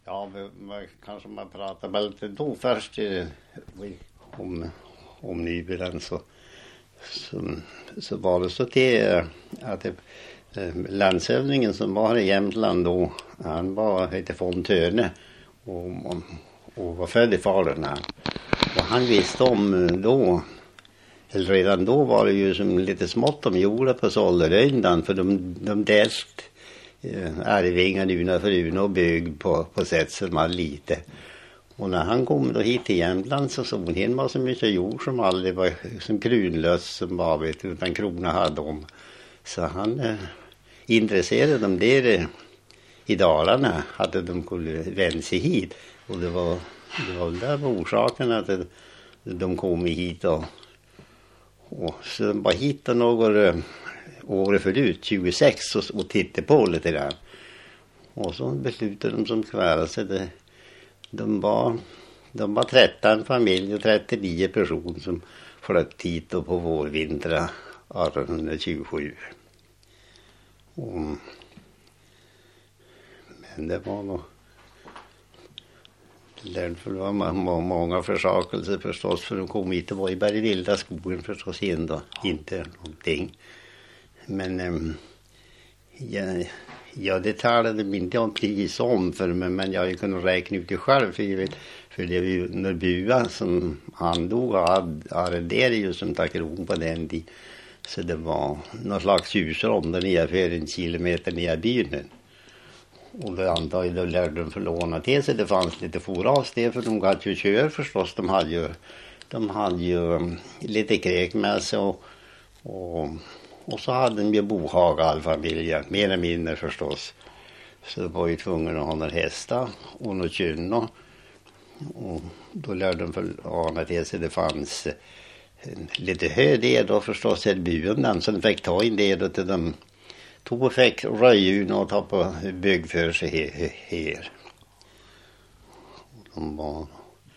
Ja, kanske man pratar väl lite då först om Nybyland så var det så till att landshövdingen som var i Jämtland då, han hette von Töne och var född i Falun. Och han visste om då, eller redan då var det ju som lite smått de gjorde på Solleröndan, för de dälst Arvingar Una för Una och bygg på sätt som var lite. Och när han kom då hit till Jämtland så såg han var så mycket jord som aldrig var som krunlös som var vet, utan krona hade om. Så han intresserade dem där i Dalarna hade de kunde vända sig hit. Och det var där orsaken att de kom hit och så de var hit några år förut, 26 och tittade på lite grann. Och så beslutade de som kvära sig de var 13 familjer och 39 personer som flöt hit och på vårvintra 1827. Men det var nog det var många försakelser förstås, för de kom hit och var i bara vilda skogen förstås ändå, inte någonting. Men ja, det talade de inte om pris om för mig, men jag har ju kunnat räkna ut det själv för det var ju när Bua som han dog och arrenderade ju som tackron på den tid. Så det var någon slags husor om den för 1 kilometer ner byn. Och det antar jag då lärde de förlåna till sig. Det fanns lite foras det för de hade ju kör förstås. De hade ju lite kräk med sig och så hade de ju bohag all familjen, mer eller mindre förstås. Så det var ju tvungen att ha några hästar och några kynna. Och då lärde de förlåna till sig. Det fanns lite hö det då förstås i byn, så de fick ta in det då till de tog och fick röjun och ta på bygg för sig här. De var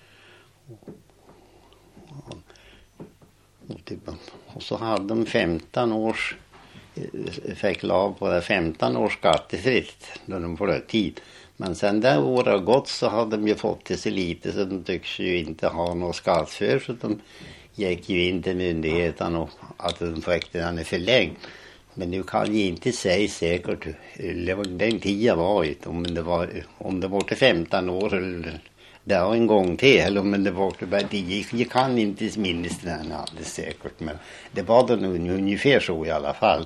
och så hade de 15 års fick lav på det 15 års skattefritt när de flöt hit. Men sen där året har gått så hade de ju fått till sig lite så de tycks ju inte ha något skatt för, så de gick ju in till myndigheten och att de fick den förlängd. Men du kan ju inte säga säkert den tiden var inte om det var till 15 år eller det var en gång till eller om det var till bara 10. Jag kan inte minnas den alldeles säkert, men det var det nog ungefär så i alla fall.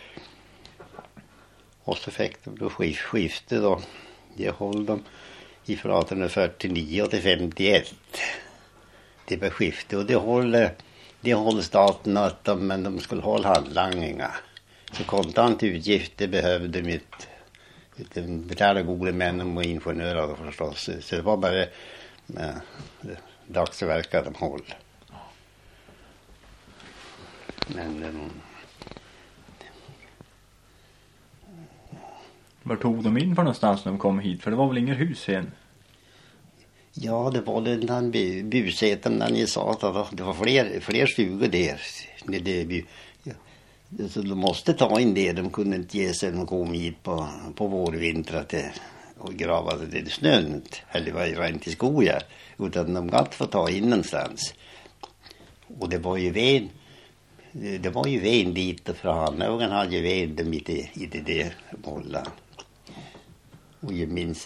Och så fick de då skifte då. Det höll de ifrån 1849 till 51. Det var skifte och det håller staten att de skulle hålla handlangningar. Så kontant utgifter behövde mitt betala gode män och ingenjörer förstås. Så det var bara dagsverka de håll. Men var tog de in för någonstans när de kom hit? För det var väl inga hus igen? Ja, det var den buseten när ni sa att det var fler stugor där. Så de måste ta in det. De kunde inte ge sig när de kom hit på vårvintrat och grava det i snön. Eller var rent i skogar. Utan de gatt få ta in någonstans. Och det var ju ven dit och fram. Och han hade ju ven dem i det där bollar. Och jag minns...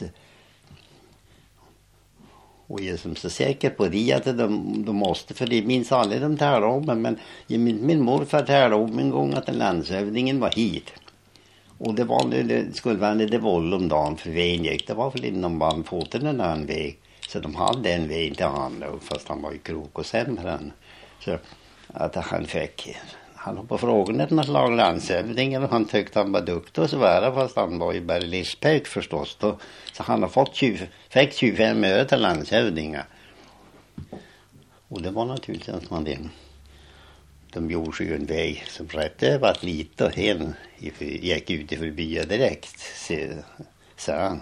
Och jag är som så säker på det att de måste, för det minns aldrig de talade om, men min morfar talade om en gång att landshövdingen var hit. Och det skulle vara det våld om dagen för vägen gick. Det var väl inom bandfoten en annan väg. Så de hade en väg till han, fast han var i krok och sämre. Så att han var på frågan ett slag landshövdingen och han tyckte han var duktig och så var fast han var ju bara livspöjk förstås. Så han har fick 25 öre till landshövdingar. Och det var naturligtvis att de gjorde sig en väg som rätt över att lite och hen gick ut i förbi direkt, sa han.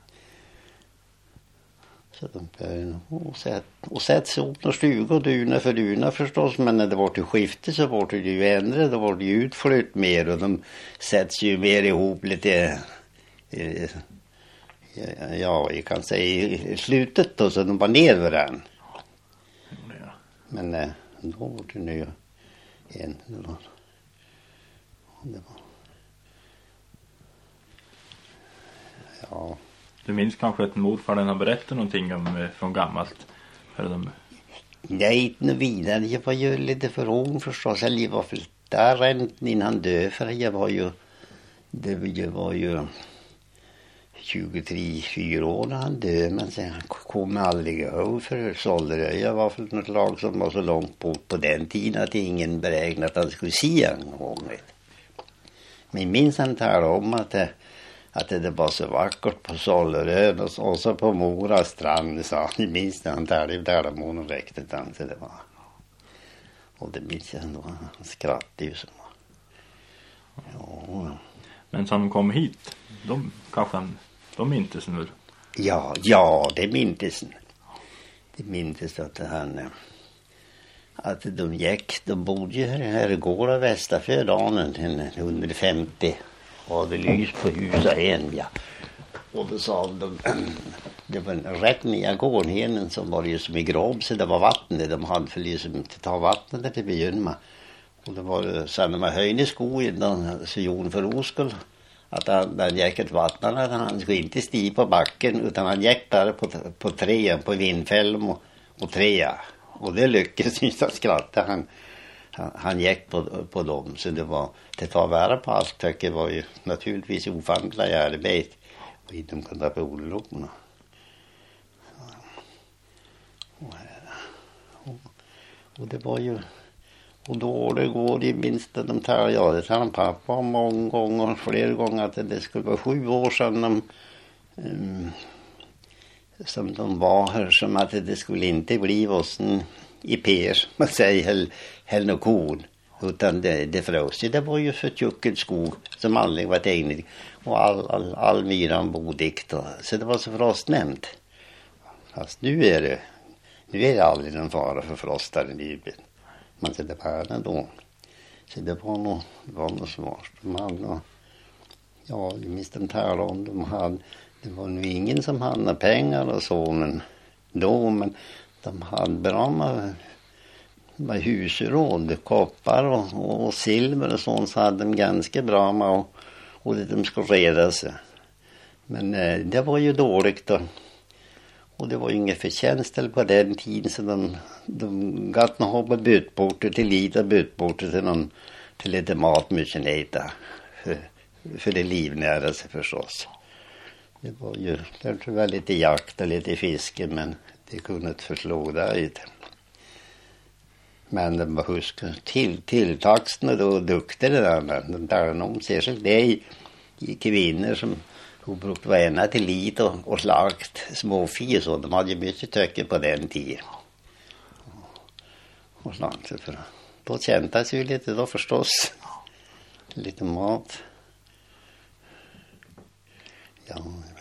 Så de sätt sig upp några stugor duna för duna förstås, men när det var till skifte så var det ju ändrat, då var det ju utflytt mer och de sätts ju mer ihop lite Ja, jag kan säga i slutet då, så de var ner vid den. Men då var det nu en. Det var. Ja. Du minns kanske att morfar den har berättat någonting om från gammalt? Eller de... Nej, inte vidare. Jag var ju lite för ung förstås. Eller jag var för där rent innan han död. För jag var ju, det var ju 23-24 år när han död. Men sen kom aldrig ihåg för Sollerö. Jag var för något lag som var så långt bort på den tiden att ingen beräknat att han skulle se en gång. Men minns han talade om att det var så vackert på Sollerö och så på Mora strand, sa han. Minns han där månen räckte den till det var. Och det minns jag ändå, han skrattade ju så. Ja. Men så de kom hit, de minns nu. Ja, det minns. Det minns att de bodde ju här i Gårda Västerfödanen 150 och det lys på huset en, ja. Och då sa de, det var rätt nya gårdhenen som var ju som i grav, så det var vatten där de hade för liksom att ta vatten där till byn med. Och det var sen när man höjde skogen så gjorde för Oskul att han gick ett vatten, han skulle inte stiga på backen utan han gick där på träden, på vindfällen och träden. Och det lyckades inte att skratta. Han gick på dem, så det var att ta vara på Asktöcke var ju naturligtvis ofantliga arbete och inte kunde på ologerna. Och det var ju, och då det går i minst de tar jag det tar pappa många gånger, flera gånger att det skulle vara 7 år sedan som de var här, som att det skulle inte bli ossen i Per, man säger heller kon, utan det frös. Det var ju för tjucket skog som aldrig var enig och all myran bodikt, så det var så frostnämnt. Fast nu är det aldrig en fara för frostar i livet. Man ser det världen då. Så det var nog svårt. Ja, jag minns den här om det var nog ingen som hade pengar och så, men de hade bra med husråd, koppar och silver och sånt, så hade de ganska bra med och de skulle reda sig. Men det var ju dåligt då. Och det var ju inget förtjänst på den tiden, så de gatt nog hoppa bytporter till lite bytporter till lite mat mycket lite för det livnära sig förstås. Det var ju lite jakt och lite fiske, men det kunde inte förslå där. Men de var tilltaxna då duktiga där. Där någon särskilt det i kvinnor som brukade vara ena till lit och slakt småfi, så de hade ju mycket töcker på den tiden. Och slakt för då kändes ju lite då förstås. Lite mat. Ja,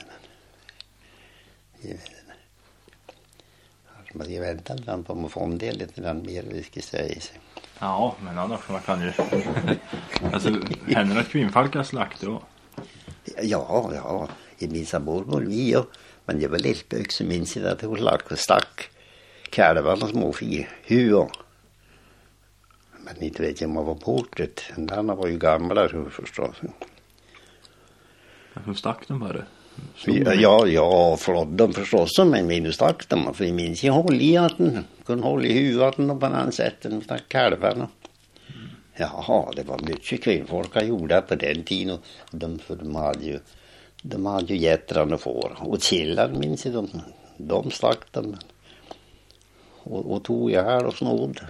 jag väntar på att få en del lite mer vi ska säga. Ja, men annars man kan ju alltså händer att kvinnfolk slakt då? Ja, i min mormor vi och men det var lillbök som minns jag att hon stack kalvarna och småfi hur. Men inte vet jag om jag var portet. Den andra var ju gamla förstås. Hur stack de bara? Ja, flodden förstås, men minus stack de. För jag minns jag håll i att den kunde hålla i huvudet och på annat sätt än stack kalvarna. Jaha, det var mycket kvinnfolk som gjorde på den tiden. De hade ju jättrarna och får. Och killar minns jag, de stack dem. Och tog jag här och snod.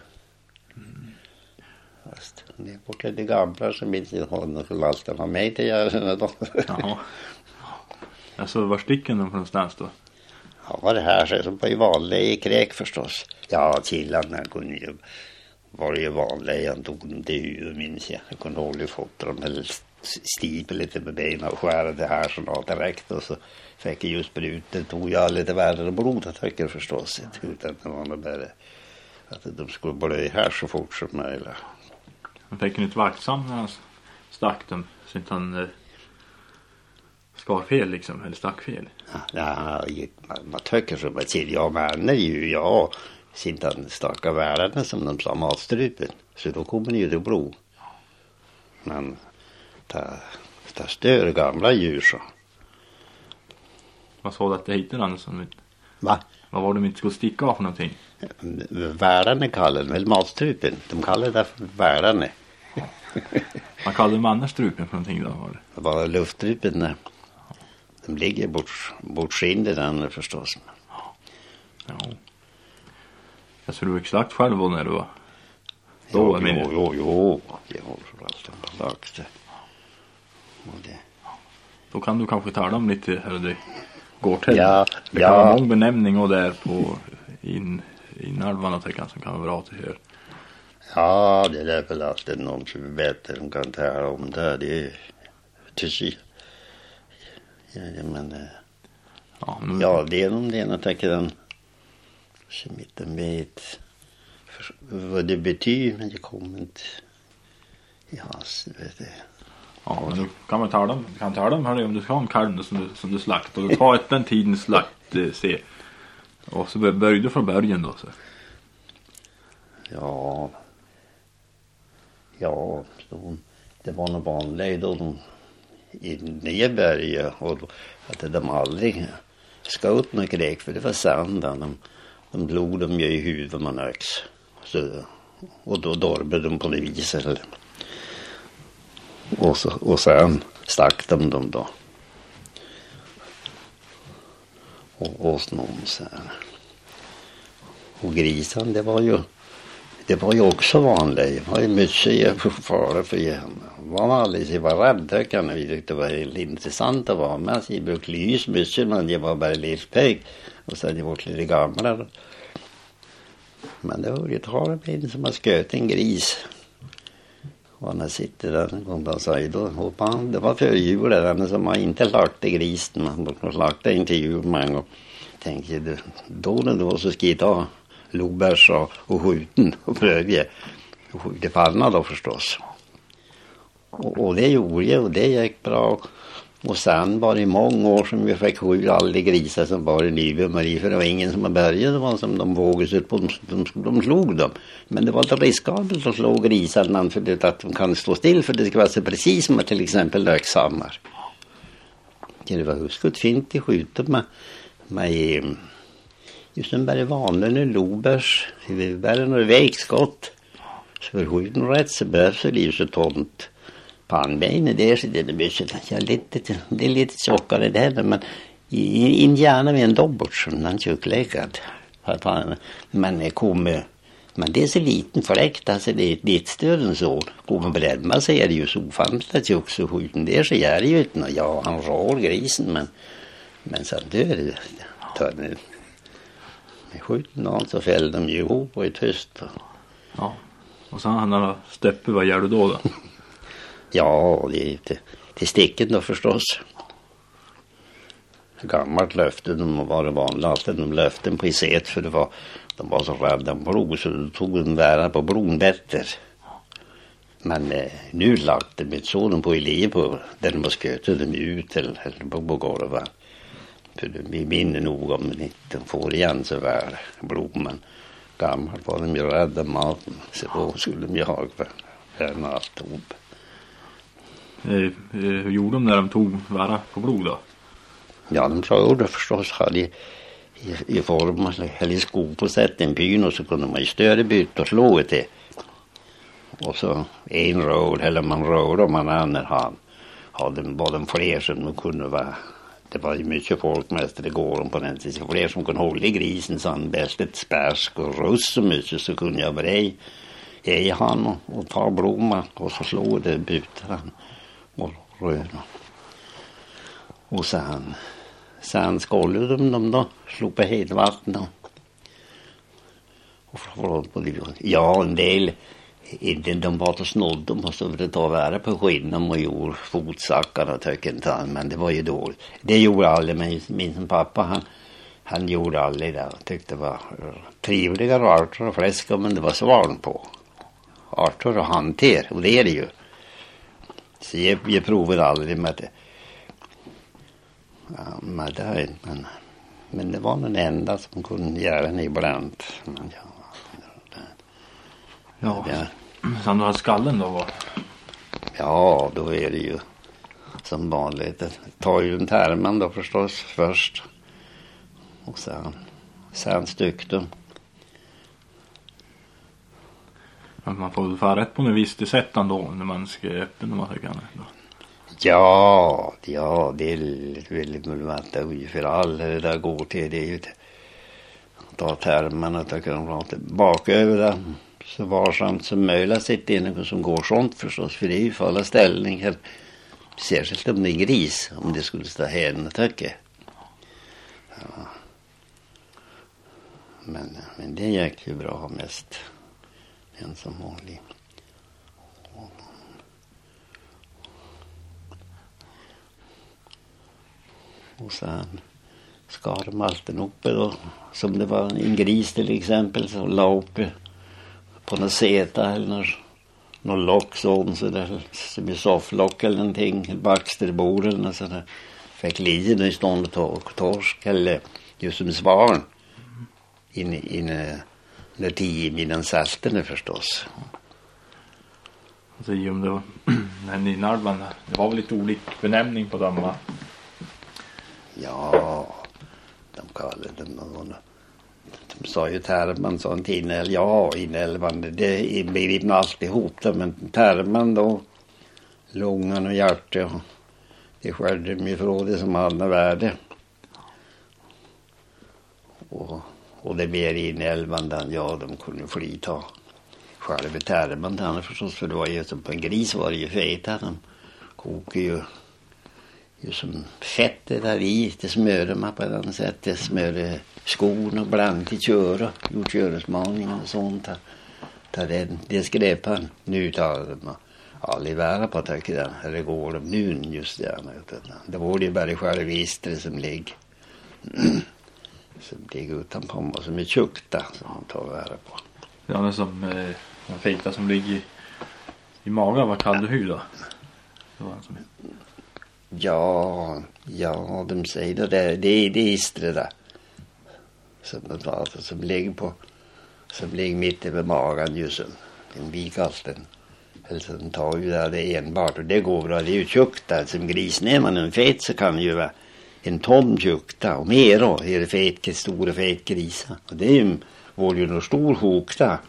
Fast det är borta det gamla som minns jag honom och lastar var mig till göra. Jaha. Alltså var sticken de från någonstans då? Ja, det här så som på i vanliga i kräk förstås. Ja, killarna kunde ju var ju vanliga. Han tog dem till huvudet minns jag. Jag kunde hålla i foten eller stipa lite med benen och skära det här så något direkt. Och så fick jag just spruten. Tog jag lite värre blodattacker förstås. Utan det var nog bara att de skulle blöja här så fort som möjligt. Han fick ju inte vaktsam när han stack dem. Så inte han skar fel liksom, eller stack fel? Ja, man tycker som att ja, men är ju jag inte starka värden som de sa matstrupen. Så då kommer det ju till blod. Men det större gamla djur så. Vad sa du att det heter Andersson? Va? Vad var det de inte skulle sticka av för någonting? Värdarna kallar den väl matstrupen. De kallar det för värdarna. Man kallade de annars strupen för någonting då? Var det? Det var luftstrupen där. De ligger bortskinde den förstås. Ja. Jag tror du exakt själv var när du var. Jo. Jag har alltid lagt det. Då kan du kanske tala om lite här det går till. Ja, det kan vara många benämningar där på inalvarna som kan vara bra till här. Ja, det är väl alltid någon som vet som kan tala om det. Det är tyst. Ja, det är nog det jag tänker den som inte vet vad det betyder, men det kommer inte. Ja, så vet det. Ja, men du kan tala om hörde, om du ska ha en kalv som du slakt och du tar den tiden slakt se. Och så börjar du från början då så. Ja, det var nog vanligt då i Nyberg och att de aldrig sköt något krig för det var sanden. De drog dem ju i huvudet man öx. Så, och då dorrade de på det viset. Och sen stack de dem då. Och någon så här. Och grisen, det var ju också vanligt. Det var ju mycket fara för igen. Var man aldrig var rädd, kan vi tyckte det var intressant att vara med. Så jag brukade lys mycket, men det var bara lillpeg. Och sen det var lite gamla. Men det var ju ett harben som har sköt en gris. Och när sitter där en gång på sig då hoppade han. Det var före jul den som har inte lagt i grisen. Man måste lagt det in till jul med en gång. Tänkte du, då så ska jag ta lobärs och skjuten och pröva. Och skjuta panna då förstås. Och det gjorde jag och det gick bra. Och sen var det många år som vi fick skjuta alla grisar som var i livet. För det var ingen som började. Det var som de vågade sig på. De slog dem. Men det var inte riskabelt att slå grisarna för att de kan stå still. För det ska vara så precis som till exempel löksammar. Det var huskut fint i skjuta med just en bara vanlig lobärs. Det var bara några vägskott. Så för skjuten rätt så behövs det ju så tomt. Pannbenet där så det är mycket. Det är lite tjockare där men inte gärna med en dobbelt som den tjockläggad. Men det är så liten fläkt, alltså det är lite större än så. Går man bredda så är det ju så ofantligt tjock så skjuten där så är det ju inte. Ja, han rår grisen men sen dör det. Med skjuten och så fäller de ju ihop och är tyst. Ja, och sen han har steppe, vad gör du då? Ja, det är till sticken då förstås. Gammalt löfte, de var det vanliga alltid, de löften på iset för de var så rädda om blod så de tog en vära på blodbetter. Men nu lagde mitt sonen på elev på där de var skötade dem ut eller på golvet. För vi minner nog om det inte får igen så väl blod, men gammalt var de ju rädda maten så då skulle de ju ha en allt ihop. Hur gjorde de när de tog vara på blod då? Ja, de gjorde förstås hade i form eller i sko på sätt en byn och så kunde man ju större byta och slå det. Och så en råd eller man råd och man annan var de fler som de kunde vara. Det var ju mycket folk mest det går på den tiden. Fler som kunde hålla i grisen så han bäst ett spärsk och russ så mycket så kunde jag bara i han och ta blomma och så slå det byta han. Och röna. Och sen skållade de då, slog på hedvatten och förlåt på det. Ja, en del, inte de var så snådd, de måste ta vara på skinnen och gjorde fotsackar och töckentall, men det var ju dåligt. Det gjorde aldrig, min pappa, han gjorde aldrig det. Jag tyckte det var trevligare arter och fläskar, men det var svaln på. Arter och hanter, och det är det ju. Så jag provade aldrig med det. Ja, men det var den enda som kunde göra den ibland. Ja. Sen du hade skallen då? Ja, då är det ju som vanligt. Det tar ju en terman då förstås först. Och sen styktum. Man får väl få rätt på en viss sätt ändå när man ska öppna man tycker. Ja, det är väldigt möjligt ungefär all det där går till. Det är ju ta termen och ta kan baka över det så varsamt som möjligt sitta inne som går sånt förstås. För det är ju fulla ställningar. Särskilt om det är gris, om det skulle stå hen tycker. Ja. Men det gick ju bra mest. En som vanlig. Och sen skar de alltid uppe då. Som det var en gris till exempel så la uppe på någon seta eller någon lock sån så där som i sofflock eller någonting. Baxterbord eller något sådär. Fick liden i stånd och torsk eller just som svan. Inne när 10 milen salten förstås. Alltså om det var men i Nordland det var väl lite olik benämning på dem va? Ja, de kallade dem de sa ju terman sa en tinel, ja inälvan det blir inte alltihop då, men terman då lungan och hjärtat det skärde de ifrån det som hade värde och det blir in i älvan den, ja de kunde flita själva terman den förstås för det var ju som på en gris var det ju feta de kokar ju som fettet där i det smörer man på den sättet smörer skon och bland till köra gjort köresmaning och sånt det skrev han nu tar de aldrig vara på tycker den eller går de nu just där det var det bara självistre som ligger som ligger utan på mig som är tjukta som man tar vara på ja det är som en feta som ligger i magen vad kallar du hud då? Det var som Ja, de säger det är istre där. Som ligger mitt över magen just en vikalten. Eller så den tar ju där det enbart och det går bra. Det är ju tjockt där. Som grisen är man en fet så kan ju vara en ton tjocka och mer då. Är det fet, stora fet grisa. Och det är ju någon stor hokta.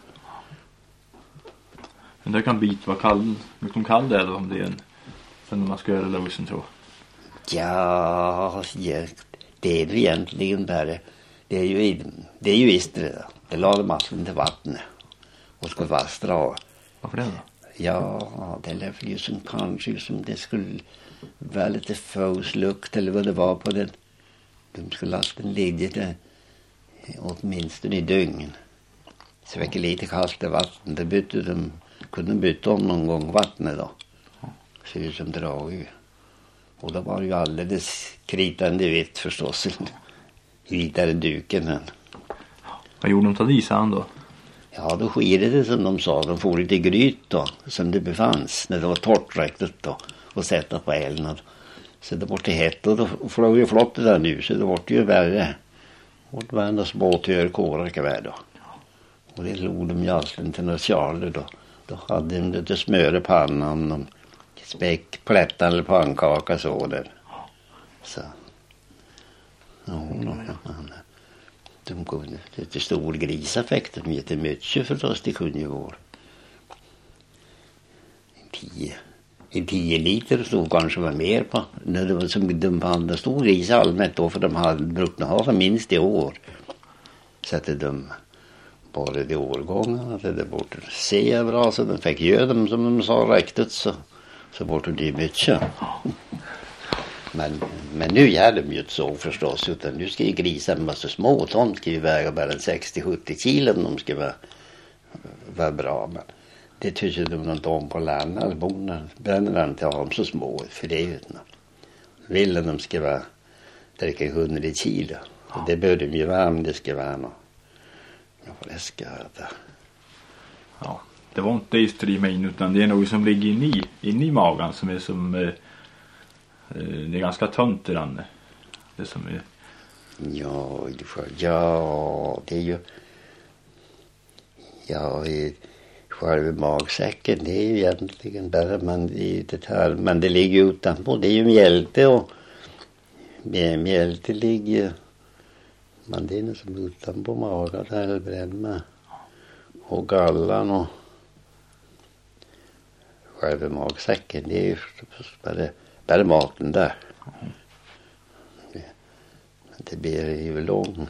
Men det kan bit vad kall det är då om det är en sen man ska göra låsen tror Ja, det är ju egentligen bara det är ju istre då. Det la de masken till vattnet och ska vastra. Varför det då? Ja, det lät ju som kanske som det skulle vara lite fåslukt eller vad det var på den. De skulle lasta den ligga där åtminstone i dygn. Så det var lite kallt i vatten. Det kunde byta om någon gång vattnet då. Ser ut som drag. Och då var det ju alldeles kritande vitt förstås. Vitare duken än. Vad gjorde de till disan då? Ja, då skirade det som de sa. De får lite gryt då, som det befanns. När det var torrt räckligt då. Och sätta på elden. Så det var till hett och då flög ju flott det där nu. Så det var ju värre. Och varenda små törkårar kvar då. Och det låg de ju alltid till några kärle då. Då hade de lite smör i pannan och späck, plättar eller pannkaka så där. Så. Ja, de kunde lite stor grisa fick de jättemycket förstås det kunde ju vara. En 10 liter så kanske var mer på. När det var som de hade stor gris allmänt då för de hade brukt ha för minst i år. Så att de bara de årgångarna att det borde se bra så de fick göra dem som de sa räktigt så borde det mycket. Men nu gör de ju inte så förstås utan nu ska ju grisen vara så små de ska ju väga bara 60-70 kilo om de ska vara bra men det tycker de inte om på landet eller bonden bränner inte ha dem så små för det är ju inte vill de ska vara cirka 100 kilo och det bör de ju vara om det ska vara något ja, det var inte istrid med in utan det är något som ligger inne i magen som är som det är ganska tunt i den. Det som är... Ja, det är ju... Ja, själva magsäcken, det är ju egentligen bara men det ligger utanpå. Det är ju mjälte och mjälte ligger... Men det är något som utanpå magen eller brämma. Och gallan och själva magsäcken, det är ju bara maten där. Det blir ju lång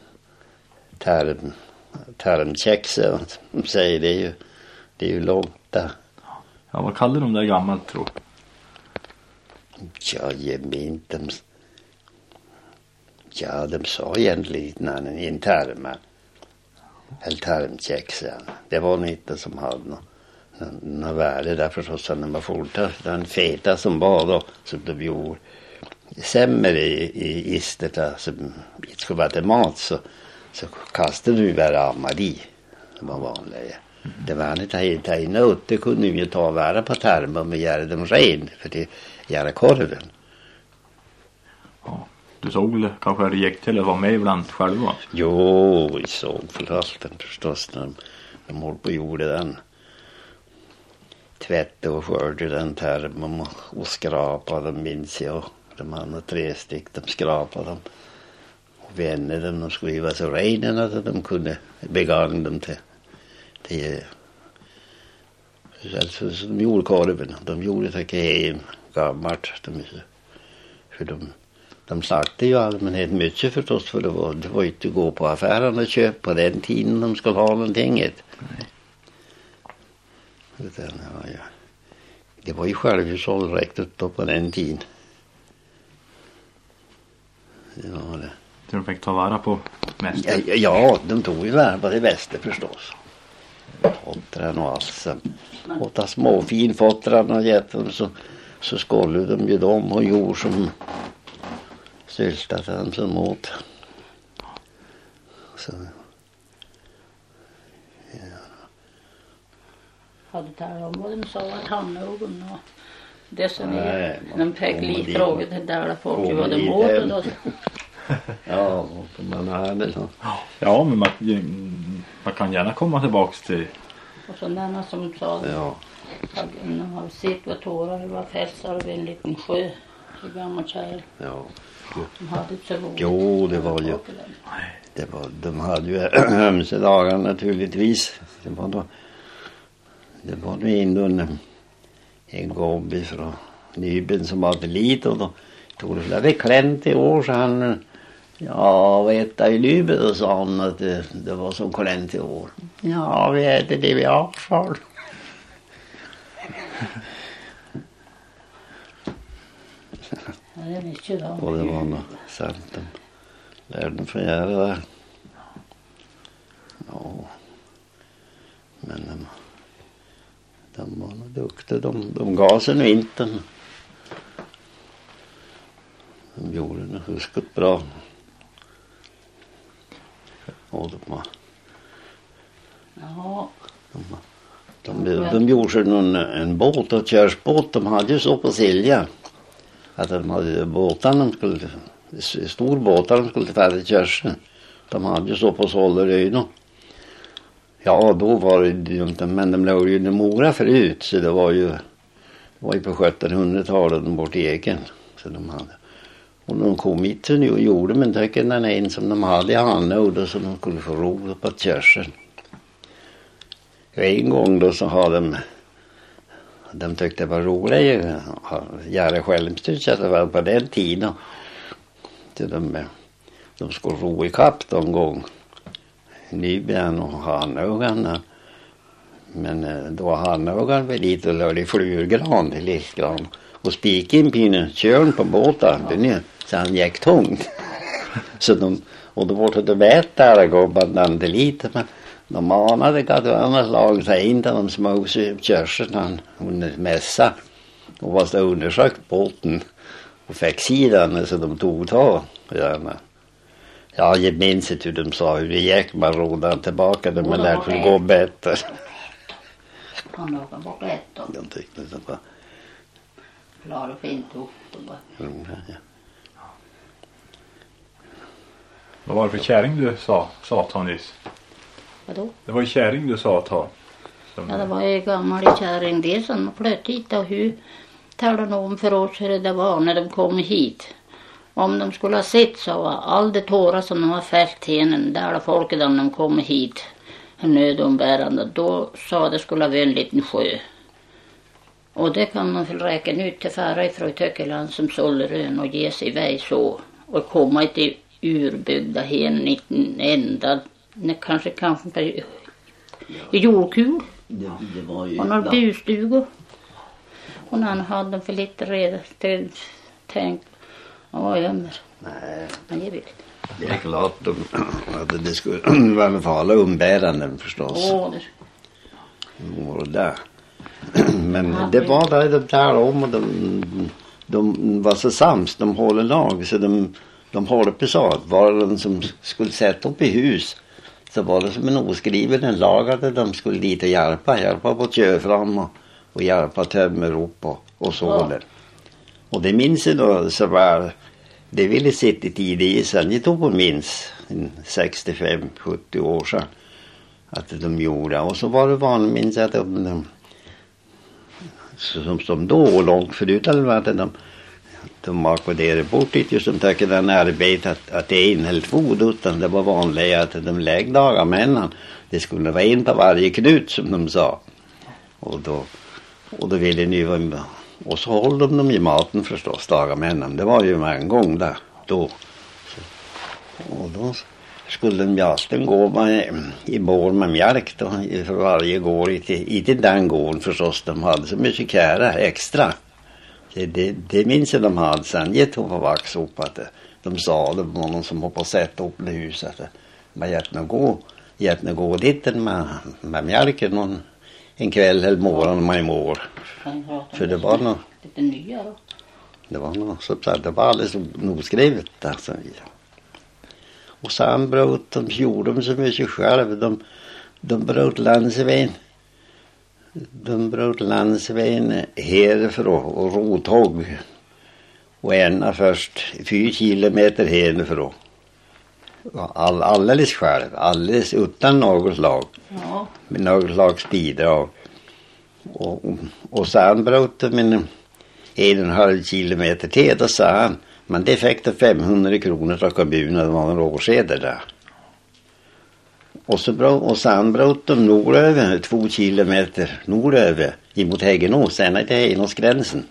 tarmkäxe, de säger det är ju långt där. Ja, vad kallar de där gammalt tror du? Ja, de sa egentligen en tarma. Eller tarmkäxe. Det var inte som hade något värde där förstås när man fortsatte. Den feta som var då, som de gjorde sämre i istet som inte skulle vara till mat så kastade du bara ammar i. Det var vanligt. Det var inte att ta in ut. Det kunde ju ta vara på tarmen och göra dem ren för det göra korven. Ja, du såg väl kanske det gick till att vara med ibland själva? Jo, vi såg förstås när de höll på och gjorde den. Tvätte och skörde den tarmen och skrapade dem, minns jag. De hade 3 styck, de skrapade dem och vände dem. De skulle ju vara så rena att de kunde begagna dem till alltså så de gjorde korven. De gjorde det gammalt. För de slaktade ju allmänhet mycket förstås, för det var inte att gå på affären och köpa på den tiden de skulle ha någonting. Det var ju självhushåll räknat då på den tiden. Ja, det. Så de fick ta vara på mest? Ja, de tog ju vara på det bästa förstås. Fottran och allt. Och ta småfin fottran och jätten så skulle de ju dem och gjorde som syltat som åt. Så. Ja. Hade talat om vad de sa att handögon och det som är de fick lite frågor till där folk ju vad de åt och då. Ja, man hade så. Ja, men man kan gärna komma tillbaks till. Och så denna som sa när man sett vad tårar det var fästar vid en liten sjö så gammal tjej. Ja. De hade inte så roligt. Jo, det var ju de hade ju ömse dagar naturligtvis. Det var nu ändå en gobbe från Nybyn som hade lite och då tog det flera klämt i år så han vet i Nybyn och sa han att det var som klämt i år. Ja, vi äter det vi har för. Ja, det är mycket då. Och det var något sant de lärde från göra där. Ja, men de var nog duktiga. De gav sig nu inte. De gjorde det huskat bra. Och de gjorde sig en båt och körsbåt. De hade ju så på Silja. Att de hade båtarna stor båtar de skulle färdigt körsen. De hade ju så på Solleröjna. Ja, då var det inte, men de låg ju i Mora förut så det var ju på 1700-talet de bort egen. Så de hade. Och de kom hit så nu och gjorde men tycker den en som de hade i handen och som de skulle få ro på körsen. En gång då så hade de tyckte det var roligt att göra självstyrt det var på den tiden. Så de skulle ro i kapp någon gång. Nybjörn och Hanögan. Men då Hanögan var lite och lade flurgran till lillgran. Och spiken pinne körn på båten. Så han gick tungt. Så och då var det vett där och gubben lite. Men de anade att det var annars lag sig inte de små körsen under mässa. Och var så undersökt båten. Och fick sidan så de tog tag. Ja, jag minns inte hur de sa hur det gick. Man rodade tillbaka det men där skulle gå bättre. Han åkade bort ett då. De tyckte det var klar och fint och ja. Vad var det för kärring du sa ta nyss? Vadå? Det var ju kärring du sa ta. Ja, det var ju gammal kärring det som flöt hit och hur talade om för oss hur det var när de kom hit. Om de skulle ha sett så var all det tårar som de har fällt henne där folket om de kom hit nödombärande, då sa det skulle vara en liten sjö. Och det kan man väl räkna ut till fara ifrån Töckeland som Sollerön och ge sig iväg så och komma till urbyggda hen enda kanske i jordkul. Ja, det var ju... Och några bustugor. Och när han hade för lite redan tänkt, vad gömmer. Nej, Men jag vet. det är klart att det skulle vara farliga umbäranden förstås. Åh, det. Och där. Men det var där de talade om och de var så sams, de håller lag så de håller på så att var de som skulle sätta upp i hus så var det som en oskriven lag att de skulle dit och hjälpa på att köra fram och hjälpa tömmer upp och så Ja. där. Och det minns jag då så var det ville sitta i tidigt sen jag tog på minns 65-70 år sedan att de gjorde och så var det vanligt minns att som då långt förut eller vad de akvaderade bort inte som tycker den arbete att det är inhällt fod utan det var vanligt att de lägg dagarmännen det skulle vara en på varje knut som de sa och då ville ni vara och så höll de dem i maten förstås dagarmännen det var ju en gång där då och då skulle de jasten gå i bår med mjölk då för varje gård i till den gården förstås de hade så mycket kära extra det minns jag de hade sen jag tog på vax upp att de sa det var någon som hoppade sätta upp det huset man gärna gå dit med mjölken en kväll eller morgon med i mår för det var nog lite nya då. det var nog så att det var alldeles oskrivet där så vidare. Och sen bröt de gjorde de så mycket själv. De bröt landsvägen. De bröt landsvägen härifrån och rothågg. Och ena först 4 kilometer härifrån. Alldeles själv. Alldeles utan något slag. Ja. Med något slags bidrag. Och sen bröt de 1,5 kilometer till. Då sa han. Men det fick de 500 kronor av kommunen, det var en råskeder där. Och sen bröt de norröver 2 kilometer norröver emot Häggenås, sen till Häggenåsgränsen.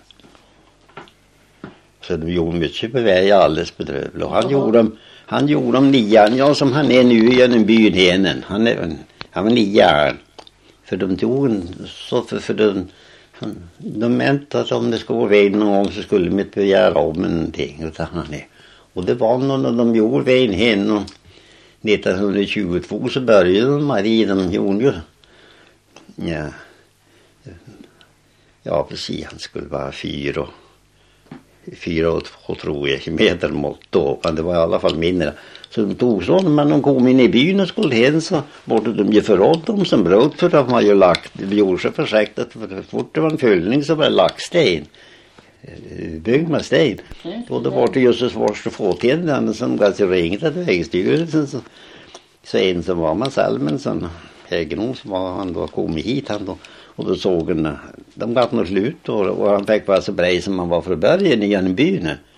Så de gjorde mycket på väg alldeles bedrövligt. Och han gjorde dem 9, ja som han är nu genom byn Henen. Han var 9 år. För de tog så för de menade att om det skulle gå vägen någon gång så skulle de inte göra om någonting utan och det var när de gjorde vägen hen och 1922 så började de gjorde ju ja precis han skulle vara 4 och 2 tror jag meter mått då men det var i alla fall mindre så de tog så när de kom in i byn och skulle hen så borde de ju förråd dem som bröt för de har ju lagt de gjorde sig försäktat för fort det var en fyllning så var det lagt sten byggd med sten och det var det ju så svårt att få till den som gats ringde till vägstyrelsen så en som var med Salmensson Häggenås var han då kommit hit han då och då såg han de gav något slut och han fick vara så bred som han var för början i byn